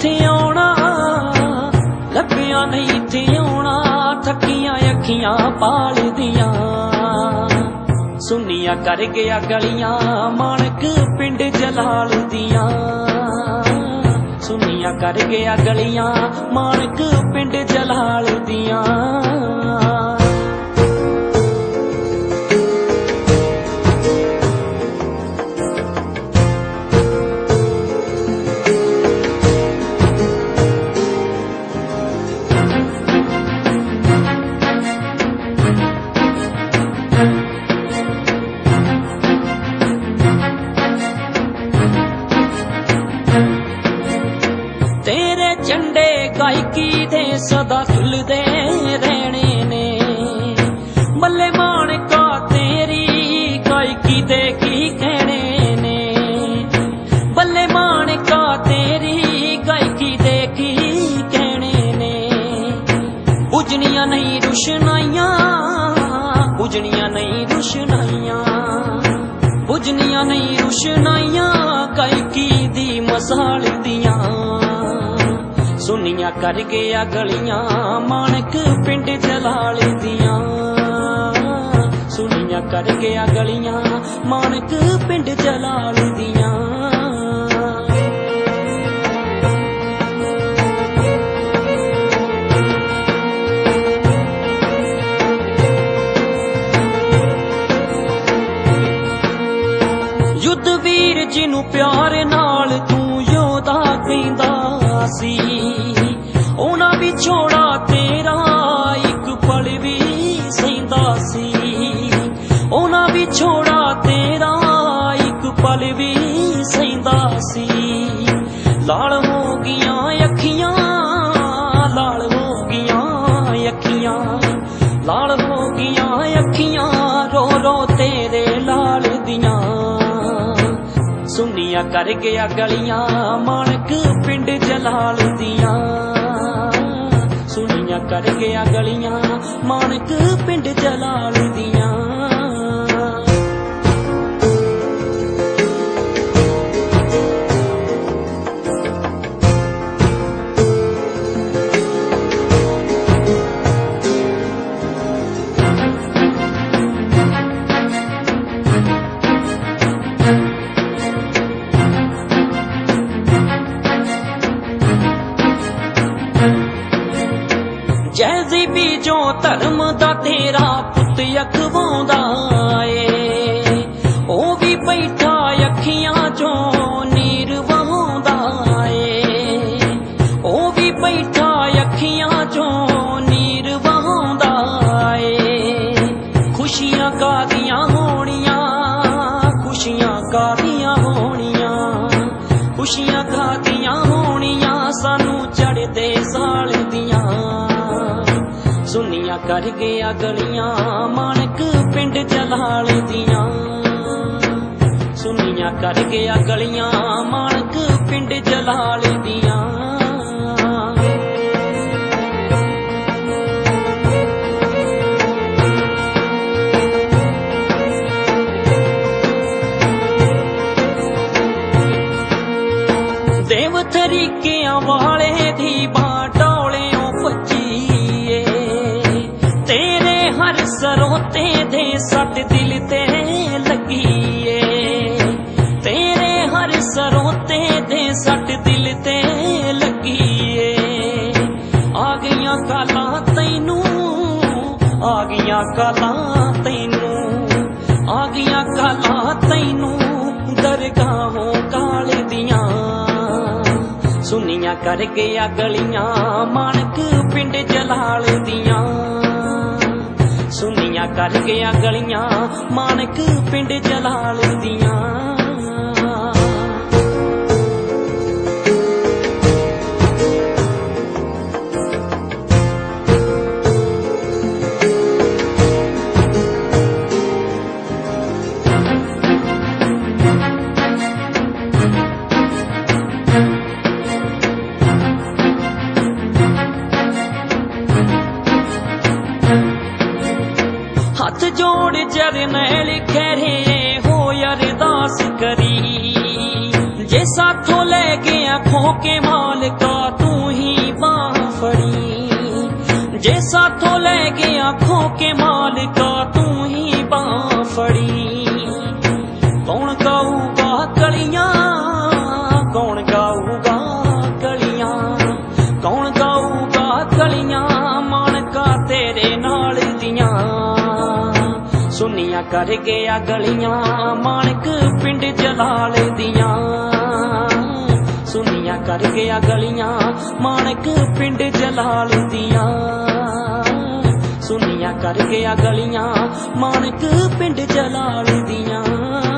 इत्थे आउणा, लभ्या नहीं इत्थे आउणा, थकियां अखियां पालदियां। सुनिया कर गया गलियां माणक पिंड जलाल दियां। सुनिया कर गया गलियां माणक पिंड जलाल दियां। तेरे झंडे गायकी दे सदा झुलदे रहने ने, मल्ले माणका तेरी गायकी दे की कहने ने। बल्ले माणका तेरी गायकी दे की कहने ने। बुझनियां नहीं रुशनाइयां, बुझनियां नहीं रुशनाइयां, बुझनियां नहीं रुशनाइयां, गायकी दी मसाल दियां। सुनिया कर गया गलियां माणक पिंड जलाल दियां। सुनिया कर गया गलियां माणक पिंड जलाल दियां। युद्ध वीर जिनू प्यार नाल तू योधा कहंदा सी, ओना विछोड़ा तेरा एक पल भी सहिंदा सी। ओना विछोड़ा तेरा एक पल भी सहिंदा सी। लाल हो गियां अखियां, लाल हो गियां अखियां, लाल हो गियां अखियां, रो रो तेरे लाल दियां। सुनिया कर गया गलियां माणक पिंड जलाल दियां। सुनिया कर गया गलियां माणक पिंड जलाल दियां। जैसी बीजो धर्म दा तेरा पुत अखवांदा ए, ओ भी बैठा अखियां चो नीर वहांदा ए। ओ भी बैठा अखियां चो नीर वहांदा ए। खुशियां कादियां होनियां, खुशियां कादियां होनियां, खुशियां कादियां होनियां, सानू चढ़दे साल दियां। सुनिया कर गया गलियां माणक पिंड जलाल दियां। सुनिया कर गया गलियां माणक पिंड जलाल दियां। देव तरीकियां वाले दी बाटोलियों भज्जी, तेरे हर सरोते दे सट दिल ते लगी ए। तेरे हर सरोते दे सट दिल ते लगी ए। आ गईयां कालां तैनू, आ गईयां कालां तैनू, आ गईयां कालां तैनू, दरगाहों काल दियां। सुनिया कर गया गलियां माणक पिंड जलाल दियां। सुनिया कर गया गलियां माणक पिंड जलाल दियां। हाथ जोड़ जरनैल खैरे हो अरदास करी, जे साथों ले गया आखों के मालिका तू ही बाह फड़ी जे साथों ले गए आखों के मालिका तू ही बाह फड़ी कौन गाऊगा कलियां कौन गाऊगा कलियां कौन गाऊगा कलियां मानका तेरे नाल दियां सुनिया कर गया गलियां मानक पिंड जलाल दियां सुनिया कर गया गलियां मानक पिंड जलाल दियां सुनिया कर गया गलियां मानक पिंड जलाल दियां।